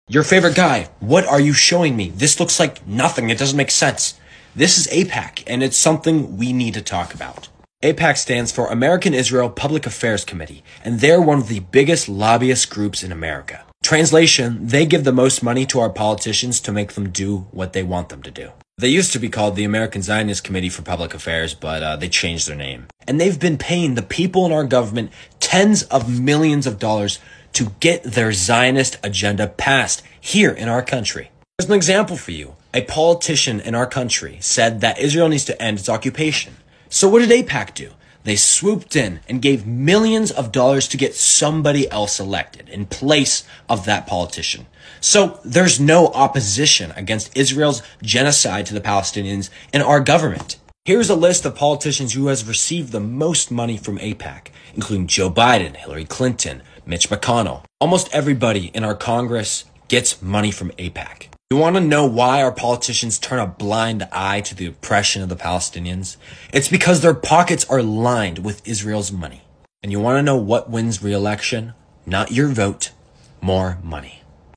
Your favorite guy, what are you showing me? This looks like nothing. It doesn't make sense. This is AIPAC, and it's something we need to talk about. AIPAC stands for American Israel Public Affairs Committee, and they're one of the biggest lobbyist groups in America. Translation, they give the most money to our politicians to make them do what they want them to do. They used to be called the American Zionist Committee for Public Affairs, but they changed their name. And they've been paying the people in our government tens of millions of dollars to get their Zionist agenda passed here in our country. Here's an example for you. A politician in our country said that Israel needs to end its occupation. So what did AIPAC do? They swooped in and gave millions of dollars to get somebody else elected in place of that politician. So there's no opposition against Israel's genocide to the Palestinians in our government. Here's a list of politicians who has received the most money from AIPAC, including Joe Biden, Hillary Clinton, Mitch McConnell. Almost everybody in our Congress gets money from AIPAC. You want to know why our politicians turn a blind eye to the oppression of the Palestinians? It's because their pockets are lined with Israel's money. And you want to know what wins re-election? Not your vote, more money.